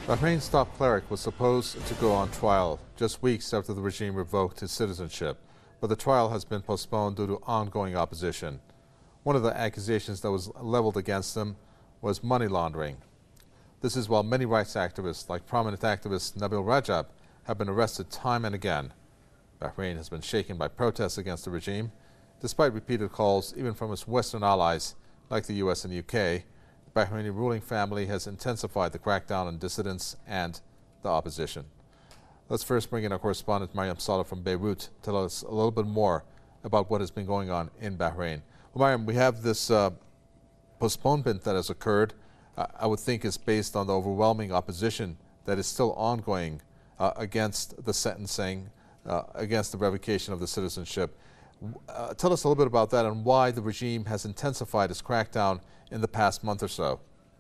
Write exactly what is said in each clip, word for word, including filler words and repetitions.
Bahrain's top cleric was supposed to go on trial just weeks after the regime revoked his citizenship, but the trial has been postponed due to ongoing opposition. One of the accusations that was leveled against him was money laundering. This is while many rights activists, like prominent activist Nabil Rajab, have been arrested time and again. Bahrain has been shaken by protests against the regime, despite repeated calls even from its Western allies like the U S and U K. The Bahraini ruling family has intensified the crackdown on dissidents and the opposition. Let's first bring in our correspondent Mariam Saleh from Beirut to tell us a little bit more about what has been going on in Bahrain. Well, Mariam, we have this uh, postponement that has occurred. Uh, I would think is based on the overwhelming opposition that is still ongoing uh, against the sentencing, uh, against the revocation of the citizenship. Uh, tell us a little bit about that and why the regime has intensified its crackdown in the past month or so.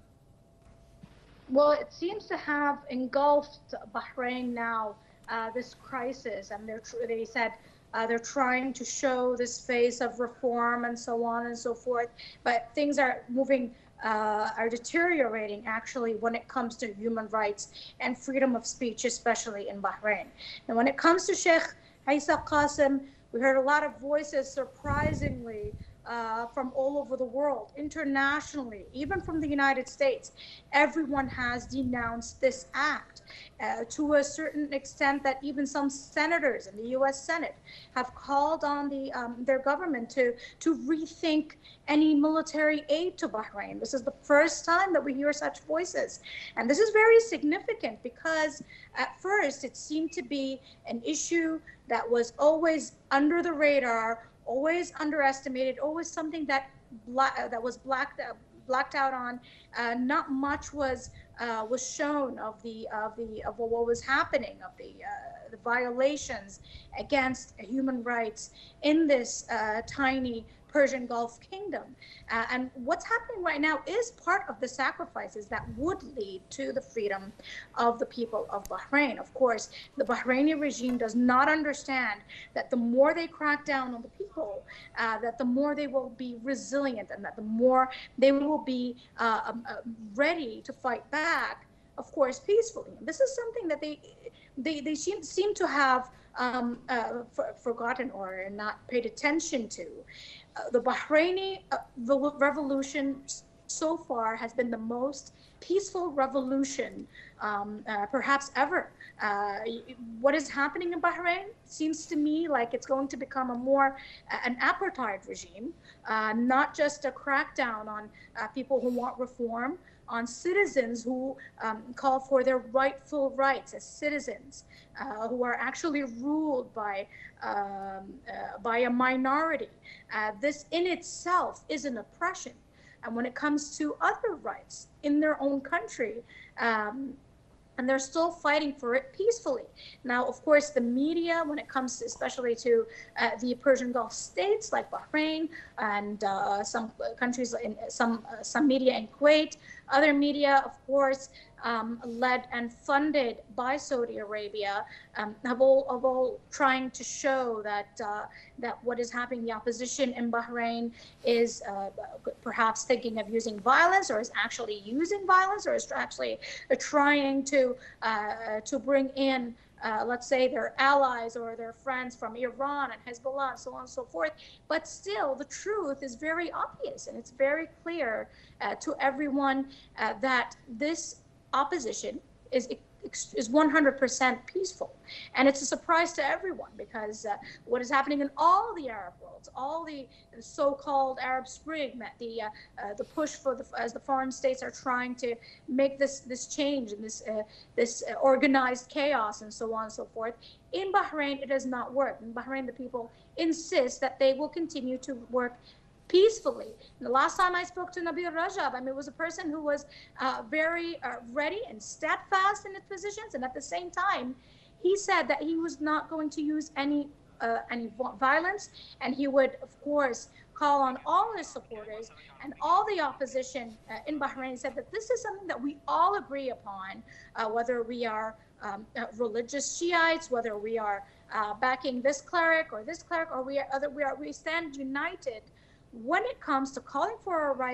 Well, it seems to have engulfed Bahrain now, uh, this crisis, and they're tr they said uh, they're trying to show this face of reform and so on and so forth, but things are moving, uh, are deteriorating actually when it comes to human rights and freedom of speech, especially in Bahrain. And when it comes to Sheikh Isa Qasim, we heard a lot of voices, surprisingly, uh, from all over the world, internationally, even from the United States. Everyone has denounced this act uh, to a certain extent that even some senators in the U S Senate have called on the um, their government to, to rethink any military aid to Bahrain. This is the first time that we hear such voices. And this is very significant because at first it seemed to be an issue that was always under the radar, always underestimated, always something that black, that was blacked out, blacked out on. Uh, not much was uh, was shown of the of the of what was happening, of the uh, the violations against human rights in this uh, tiny Persian Gulf kingdom. Uh, and what's happening right now is part of the sacrifices that would lead to the freedom of the people of Bahrain. Of course, the Bahraini regime does not understand that the more they crack down on the people, uh, that the more they will be resilient and that the more they will be uh, um, uh, ready to fight back, of course, peacefully. This is something that they they, they seem, seem to have um, uh, for, forgotten or not paid attention to. Uh, the Bahraini uh, revolution so far has been the most peaceful revolution um, uh, perhaps ever. Uh, what is happening in Bahrain seems to me like it's going to become a more uh, an apartheid regime, uh, not just a crackdown on uh, people who want reform, on citizens who um, call for their rightful rights as citizens, uh, who are actually ruled by um, uh, by a minority. Uh, this in itself is an oppression. And when it comes to other rights in their own country, um, and they're still fighting for it peacefully. Now, of course, the media, when it comes to, especially to uh, the Persian Gulf states like Bahrain and uh, some countries, in some uh, some media in Kuwait, other media, of course, um, led and funded by Saudi Arabia, um, have all of all trying to show that uh, that what is happening, the opposition in Bahrain is uh, perhaps thinking of using violence, or is actually using violence, or is actually uh, trying to uh, to bring in, uh, let's say, their allies or their friends from Iran and Hezbollah and so on and so forth. But still, the truth is very obvious, and it's very clear uh, to everyone uh, that this opposition is is one hundred percent peaceful. And it's a surprise to everyone because uh, what is happening in all the Arab worlds, all the so-called Arab Spring, that the uh, uh, the push for the, as the foreign states are trying to make this this change and this uh, this uh, organized chaos and so on and so forth. In Bahrain, it does not work. In Bahrain, the people insist that they will continue to work peacefully. And the last time I spoke to Nabil Rajab, I mean, it was a person who was uh, very uh, ready and steadfast in his positions, and at the same time, he said that he was not going to use any uh, any violence, and he would, of course, call on all his supporters and all the opposition uh, in Bahrain. He said that this is something that we all agree upon, uh, whether we are um, uh, religious Shiites, whether we are uh, backing this cleric or this cleric, or we are, other, we are we stand united when it comes to calling for our rights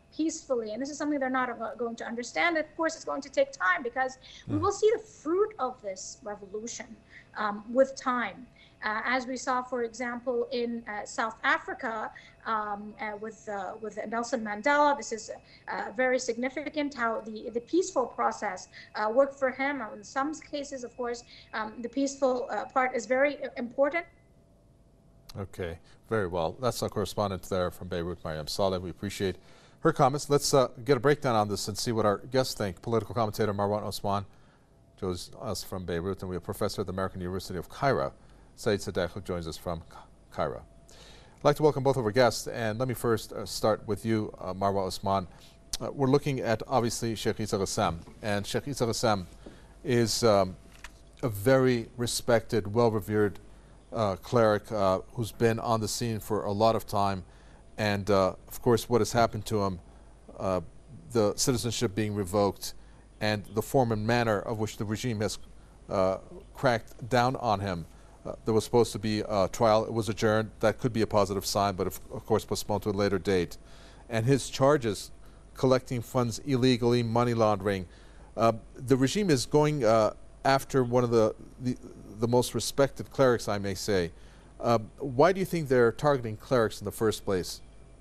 peacefully. And this is something they're not going to understand. Of course, it's going to take time because mm. we will see the fruit of this revolution um, with time. Uh, as we saw, for example, in uh, South Africa um, uh, with uh, with Nelson Mandela, this is uh, very significant how the, the peaceful process uh, worked for him. In some cases, of course, um, the peaceful uh, part is very important. Okay, very well. That's our correspondent there from Beirut, Mariam Saleh. We appreciate her comments. Let's uh, get a breakdown on this and see what our guests think. Political commentator Marwan Osman joins us from Beirut, and we have a professor at the American University of Cairo, Saeed Sadeq, who joins us from Cairo. I'd like to welcome both of our guests, and let me first uh, start with you, uh, Marwa Osman. Uh, we're looking at, obviously, Sheikh Issa Ghassam, and Sheikh Issa Ghassam is um, a very respected, well-revered uh, cleric uh, who's been on the scene for a lot of time, and, uh, of course, what has happened to him, uh, the citizenship being revoked, and the form and manner of which the regime has uh, cracked down on him. Uh, there was supposed to be a trial. It was adjourned. That could be a positive sign, but of, of course postponed to a later date. And his charges, collecting funds illegally, money laundering. Uh, the regime is going uh, after one of the, the the most respected clerics, I may say. Uh, why do you think they're targeting clerics in the first place?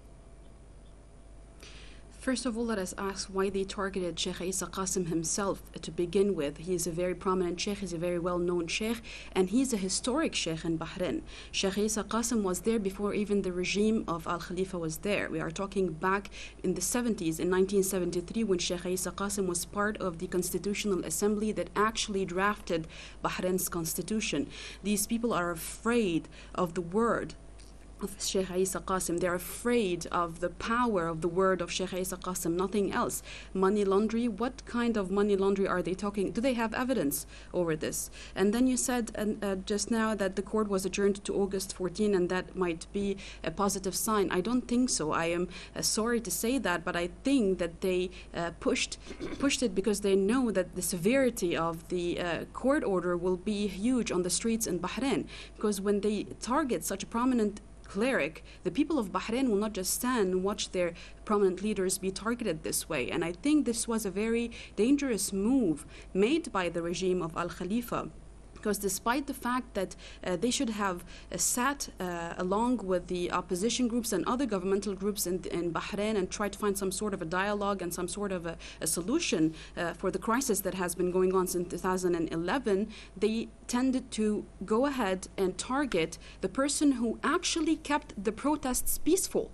First of all, let us ask why they targeted Sheikh Issa Qasim himself to begin with. He is a very prominent sheikh, he's a very well-known sheikh, and he's a historic sheikh in Bahrain. Sheikh Issa Qasim was there before even the regime of Al Khalifa was there. We are talking back in the seventies, in nineteen seventy-three, when Sheikh Issa Qasim was part of the Constitutional Assembly that actually drafted Bahrain's constitution. These people are afraid of the word of Sheikh Issa Qasim. They're afraid of the power of the word of Sheikh Issa Qasim, nothing else. Money laundry, what kind of money laundry are they talking? Do they have evidence over this? And then you said uh, uh, just now that the court was adjourned to August fourteenth, and that might be a positive sign. I don't think so. I am uh, sorry to say that, but I think that they uh, pushed pushed it because they know that the severity of the uh, court order will be huge on the streets in Bahrain. Because when they target such a prominent cleric, the people of Bahrain will not just stand and watch their prominent leaders be targeted this way. And I think this was a very dangerous move made by the regime of Al Khalifa. Because despite the fact that uh, they should have uh, sat uh, along with the opposition groups and other governmental groups in, in Bahrain and tried to find some sort of a dialogue and some sort of a, a solution uh, for the crisis that has been going on since two thousand eleven, they tended to go ahead and target the person who actually kept the protests peaceful.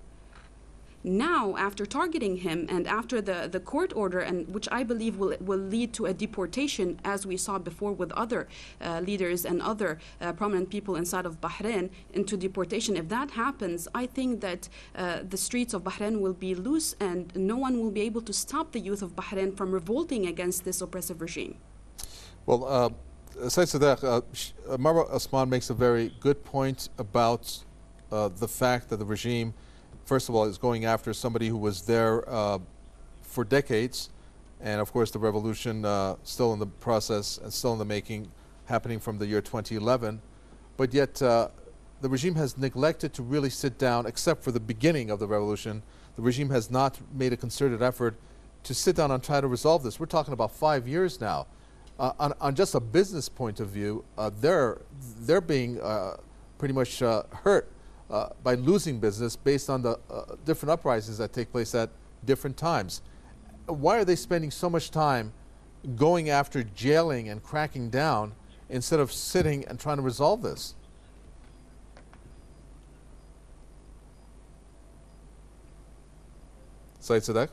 Now, after targeting him and after the, the court order, and which I believe will, will lead to a deportation, as we saw before with other uh, leaders and other uh, prominent people inside of Bahrain, into deportation, if that happens, I think that uh, the streets of Bahrain will be loose and no one will be able to stop the youth of Bahrain from revolting against this oppressive regime. Well, uh, Saeed Sadeq, uh, Marwa Osman makes a very good point about uh, the fact that the regime, first of all, is going after somebody who was there uh, for decades, and of course the revolution uh, still in the process and still in the making, happening from the year twenty eleven, but yet uh, the regime has neglected to really sit down, except for the beginning of the revolution. The regime has not made a concerted effort to sit down and try to resolve this. We're talking about five years now. Uh, on, on just a business point of view, uh, they're, they're being uh, pretty much uh, hurt Uh, by losing business based on the uh, different uprisings that take place at different times. Why are they spending so much time going after jailing and cracking down instead of sitting and trying to resolve this? Saeed Sadeq?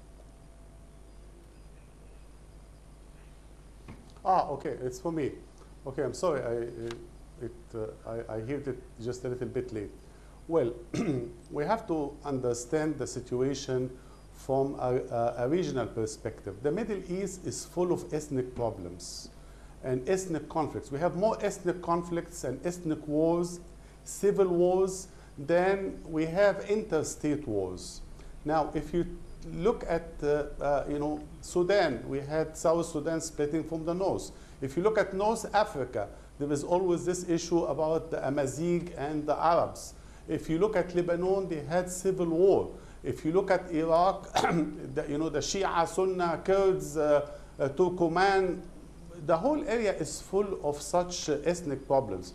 Ah, okay, it's for me. Okay, I'm sorry, I, it, uh, I, I heard it just a little bit late. Well, we have to understand the situation from a, a, a regional perspective. The Middle East is full of ethnic problems and ethnic conflicts. We have more ethnic conflicts and ethnic wars, civil wars, than we have interstate wars. Now, if you look at, uh, uh, you know, Sudan, we had South Sudan splitting from the north. If you look at North Africa, there is always this issue about the Amazigh and the Arabs. If you look at Lebanon, they had civil war. If you look at Iraq, the, you know, the Shia, Sunni, Kurds, uh, uh, Turkoman, the whole area is full of such uh, ethnic problems.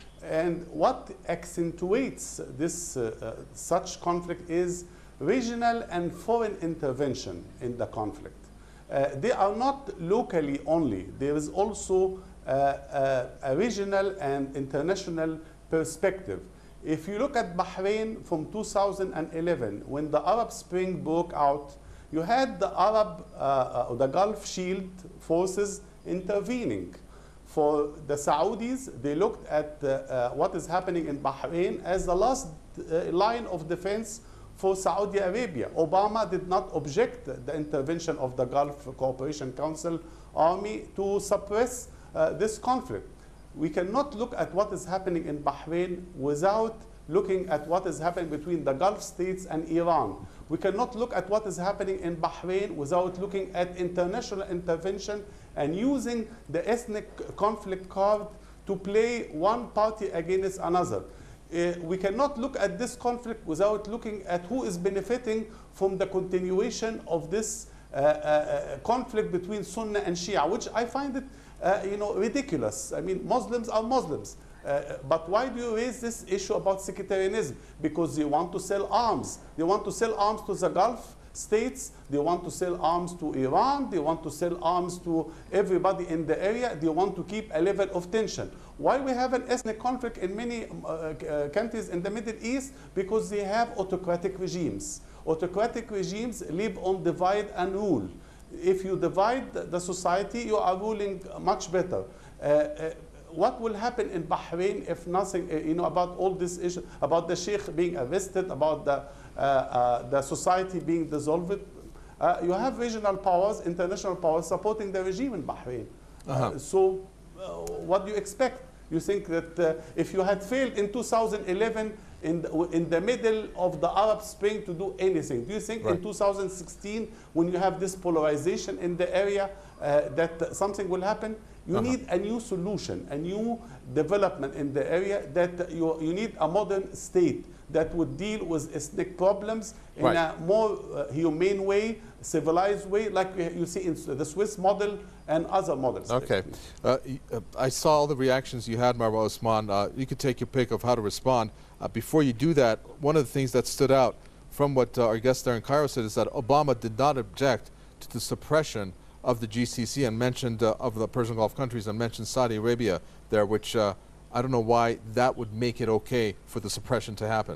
And what accentuates this uh, uh, such conflict is regional and foreign intervention in the conflict. Uh, they are not locally only. There is also uh, uh, a regional and international perspective. If you look at Bahrain from two thousand eleven, when the Arab Spring broke out, you had the Arab, uh, uh, the Gulf Shield forces intervening. For the Saudis, they looked at uh, uh, what is happening in Bahrain as the last uh, line of defense for Saudi Arabia. Obama did not object the intervention of the Gulf Cooperation Council army to suppress uh, this conflict. We cannot look at what is happening in Bahrain without looking at what is happening between the Gulf states and Iran. We cannot look at what is happening in Bahrain without looking at international intervention and using the ethnic conflict card to play one party against another. Uh, we cannot look at this conflict without looking at who is benefiting from the continuation of this uh, uh, conflict between Sunni and Shia, which I find it uh, you know, ridiculous. I mean, Muslims are Muslims. Uh, but why do you raise this issue about sectarianism? Because they want to sell arms. They want to sell arms to the Gulf states. They want to sell arms to Iran. They want to sell arms to everybody in the area. They want to keep a level of tension. Why we have an ethnic conflict in many uh, uh, countries in the Middle East? Because they have autocratic regimes. Autocratic regimes live on divide and rule. If you divide the society, you are ruling much better. Uh, uh, what will happen in Bahrain if nothing, uh, you know, about all this issue, about the sheikh being arrested, about the, uh, uh, the society being dissolved? Uh, you have regional powers, international powers supporting the regime in Bahrain. Uh-huh. uh, so uh, what do you expect? You think that uh, if you had failed in two thousand eleven in the, in the middle of the Arab Spring to do anything, do you think right. in two thousand sixteen, when you have this polarization in the area, uh, that something will happen? You uh-huh. need a new solution, a new development in the area, that you, you need a modern state that would deal with ethnic problems in right. a more uh, humane way, civilized way, like you see in the Swiss model and other models. Okay. Uh, I saw all the reactions you had, Marwa Osman. Uh, you could take your pick of how to respond. Uh, before you do that, one of the things that stood out from what uh, our guest there in Cairo said is that Obama did not object to the suppression of the G C C and mentioned uh, of the Persian Gulf countries and mentioned Saudi Arabia there, which uh, I don't know why that would make it okay for the suppression to happen.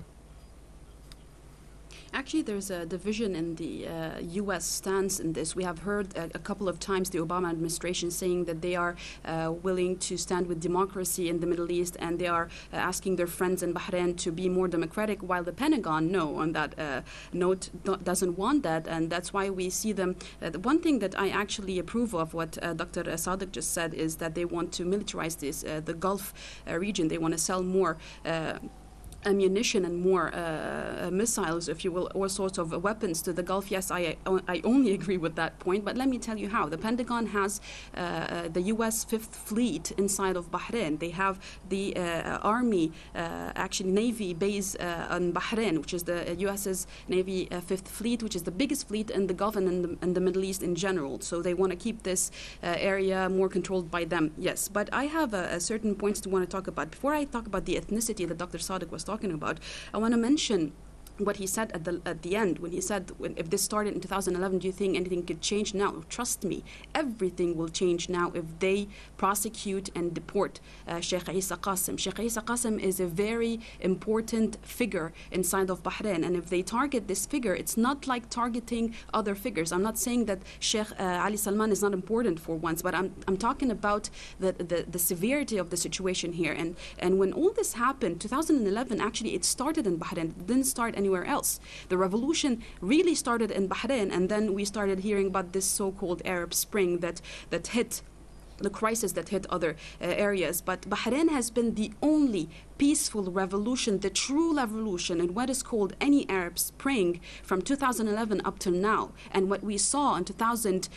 Actually, there's a division in the uh, U S stance in this. We have heard a, a couple of times the Obama administration saying that they are uh, willing to stand with democracy in the Middle East, and they are uh, asking their friends in Bahrain to be more democratic, while the Pentagon, no, on that uh, note, doesn't want that. And that's why we see them. Uh, the one thing that I actually approve of, what uh, Doctor Sadiq just said, is that they want to militarize this, uh, the Gulf uh, region. They want to sell more Uh, ammunition and more uh, missiles, if you will, all sorts of weapons to the Gulf. Yes, I, I only agree with that point, but let me tell you how. The Pentagon has uh, the U S Fifth Fleet inside of Bahrain. They have the uh, Army, uh, actually Navy base uh, in Bahrain, which is the US's Navy uh, Fifth Fleet, which is the biggest fleet in the Gulf and in the, in the Middle East in general. So they want to keep this uh, area more controlled by them, yes. But I have a, a certain points to want to talk about. Before I talk about the ethnicity that Doctor Sadiq was talking about, I want to mention what he said at the at the end, when he said, when, if this started in two thousand eleven, do you think anything could change now? Trust me, everything will change now if they prosecute and deport uh, Sheikh Isa Qasim. Sheikh Isa Qasim is a very important figure inside of Bahrain, and if they target this figure, it's not like targeting other figures. I'm not saying that Sheikh uh, Ali Salman is not important for once, but I'm I'm talking about the, the, the severity of the situation here. And, and when all this happened, two thousand eleven, actually it started in Bahrain, it didn't start anywhere anywhere else. The revolution really started in Bahrain, and then we started hearing about this so-called Arab Spring that, that hit the crisis that hit other uh, areas. But Bahrain has been the only peaceful revolution, the true revolution in what is called any Arab Spring from two thousand eleven up till now. And what we saw in two thousand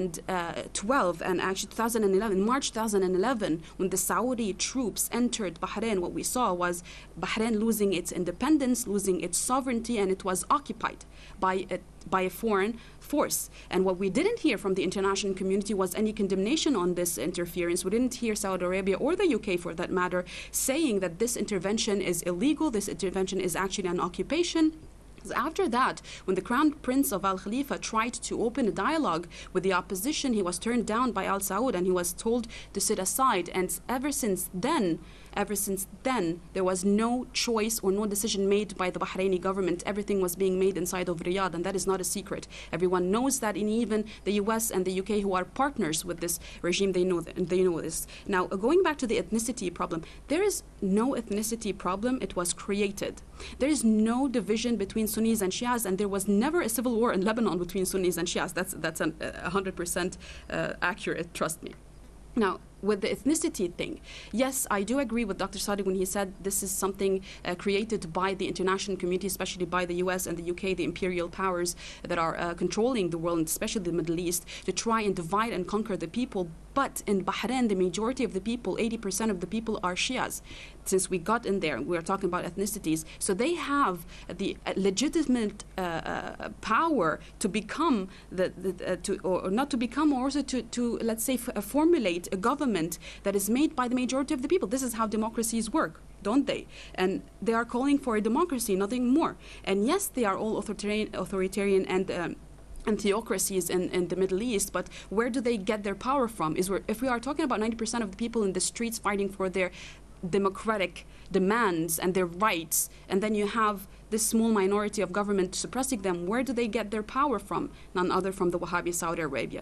twelve and actually two thousand eleven, March two thousand eleven, when the Saudi troops entered Bahrain, what we saw was Bahrain losing its independence, losing its sovereignty, and it was occupied by a, by a foreign force. And what we didn't hear from the international community was any condemnation on this interference. We didn't hear Saudi Arabia or the U K, for that matter, saying that this intervention is illegal, this intervention is actually an occupation. After that, when the Crown Prince of Al Khalifa tried to open a dialogue with the opposition, he was turned down by Al Saud and he was told to sit aside. And ever since then, ever since then, there was no choice or no decision made by the Bahraini government. Everything was being made inside of Riyadh, and that is not a secret. Everyone knows that, and even the U S and the U K, who are partners with this regime, they know th- they know this. Now, going back to the ethnicity problem, there is no ethnicity problem. It was created. There is no division between Sunnis and Shias, and there was never a civil war in Lebanon between Sunnis and Shias. That's that's an, uh, one hundred percent uh, accurate, trust me. Now, with the ethnicity thing, yes, I do agree with Doctor Sadiq when he said this is something uh, created by the international community, especially by the U S and the U K, the imperial powers that are uh, controlling the world, especially the Middle East, to try and divide and conquer the people. But in Bahrain, the majority of the people, eighty percent of the people, are Shias. Since we got in there, we are talking about ethnicities. So they have the uh, legitimate uh, uh, power to become, the, the uh, to, or, or not to become, or also to, to let's say, f- uh, formulate a government that is made by the majority of the people. This is how democracies work, don't they? And they are calling for a democracy, nothing more. And yes, they are all authoritarian, authoritarian and um, and theocracies in, in the Middle East, but where do they get their power from? Is where, if we are talking about ninety percent of the people in the streets fighting for their democratic demands and their rights, and then you have this small minority of government suppressing them, where do they get their power from? None other from the Wahhabi Saudi Arabia.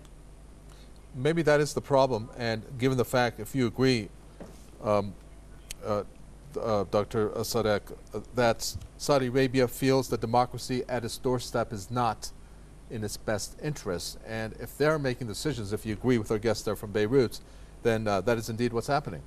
Maybe that is the problem, and given the fact, if you agree, um, uh, uh, Doctor Sadek, uh, that Saudi Arabia feels that democracy at its doorstep is not in its best interest, and if they're making decisions, if you agree with our guest there from Beirut, then uh, that is indeed what's happening.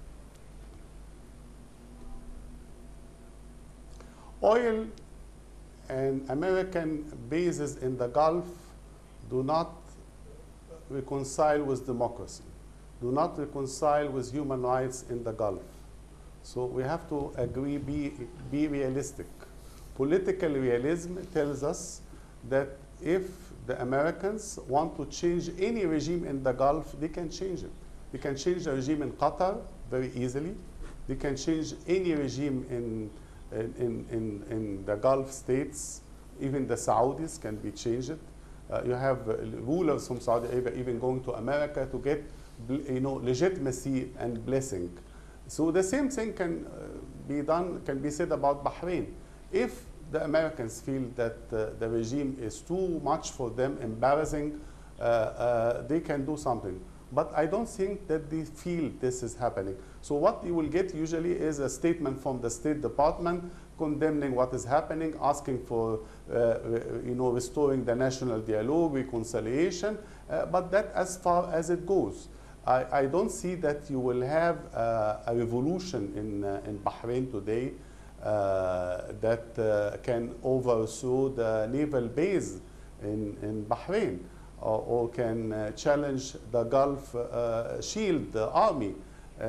Oil and American bases in the Gulf do not reconcile with democracy, do not reconcile with human rights in the Gulf. So we have to agree, be, be realistic. Political realism tells us that if the Americans want to change any regime in the Gulf, they can change it. They can change the regime in Qatar very easily. They can change any regime in, in, in, in the Gulf states. Even the Saudis can be changed. Uh, you have uh, rulers from Saudi Arabia even going to America to get you know, legitimacy and blessing. So the same thing can uh, be done, can be said about Bahrain. If the Americans feel that uh, the regime is too much for them, embarrassing, uh, uh, they can do something. But I don't think that they feel this is happening. So what you will get usually is a statement from the State Department condemning what is happening, asking for uh, you know, restoring the national dialogue, reconciliation, uh, but that as far as it goes. I, I don't see that you will have uh, a revolution in, uh, in Bahrain today uh, that uh, can overthrow the naval base in, in Bahrain, or, or can uh, challenge the Gulf uh, Shield the army. Uh,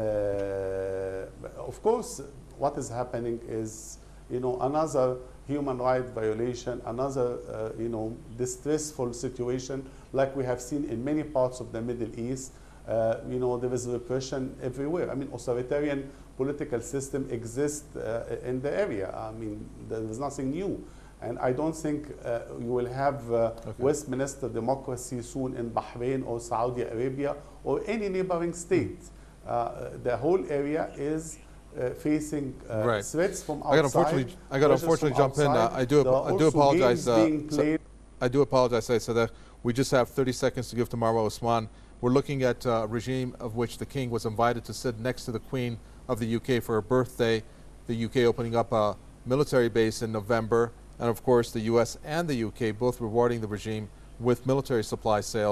of course, what is happening is you know, another human rights violation, another uh, you know, distressful situation like we have seen in many parts of the Middle East. Uh, you know, there is repression everywhere. I mean, authoritarian political system exists uh, in the area. I mean, there is nothing new. And I don't think uh, you will have uh, okay. Westminster democracy soon in Bahrain or Saudi Arabia or any neighboring state. Uh, the whole area is uh, facing uh, right. threats from outside. I got unfortunately, I got unfortunately jump in. Uh, I do, I do apologize. Uh, so I do apologize. I said that we just have thirty seconds to give to Marwa Osman. We're looking at a regime of which the king was invited to sit next to the Queen of the U K for her birthday. The U K opening up a military base in November. And of course, the U S and the U K both rewarding the regime with military supply sales.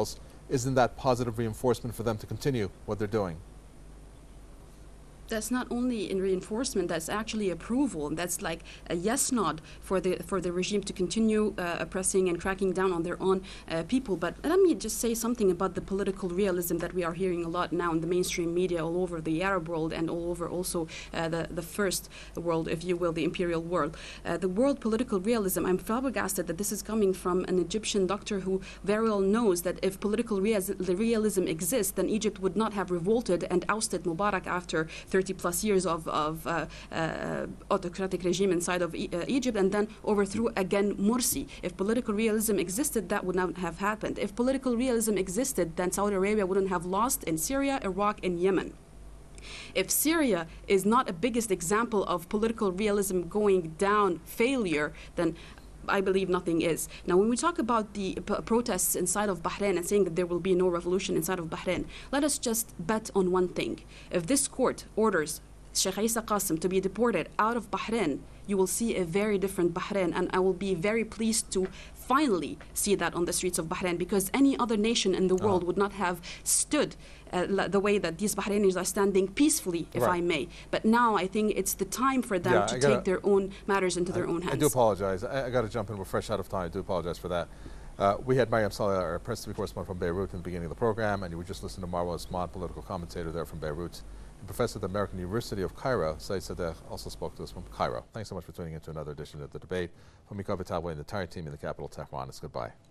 isn't that positive reinforcement for them to continue what they're doing? That's not only in reinforcement, that's actually approval. That's like a yes nod for the for the regime to continue uh, oppressing and cracking down on their own uh, people. But let me just say something about the political realism that we are hearing a lot now in the mainstream media all over the Arab world and all over also uh, the, the first world, if you will, the imperial world. Uh, the world political realism, I'm flabbergasted that this is coming from an Egyptian doctor who very well knows that if political realism exists, then Egypt would not have revolted and ousted Mubarak after thirty plus years of, of uh, uh, autocratic regime inside of e uh, Egypt, and then overthrew again Morsi. If political realism existed, that would not have happened. If political realism existed, then Saudi Arabia wouldn't have lost in Syria, Iraq, and Yemen. If Syria is not a biggest example of political realism going down failure, then I believe nothing is. Now, when we talk about the p protests inside of Bahrain and saying that there will be no revolution inside of Bahrain, let us just bet on one thing. If this court orders Sheikh Isa Qasim to be deported out of Bahrain, you will see a very different Bahrain, and I will be very pleased to finally see that on the streets of Bahrain, because any other nation in the world uh-huh. would not have stood uh, the way that these Bahrainis are standing peacefully, if right. I may. But now I think it's the time for them yeah, to gotta, take their own matters into I, their own hands. I do apologize. I, I got to jump in. We're fresh out of time. I do apologize for that. Uh, we had Mariam Saleh, our press correspondent from Beirut, in the beginning of the program, and you were just listening to Marwa Osman, political commentator there from Beirut. The professor at the American University of Cairo, Saeed Sadegh, also spoke to us from Cairo. Thanks so much for tuning in to another edition of The Debate. From Mika Vitawa and the entire team in the capital, Tehran, it's goodbye.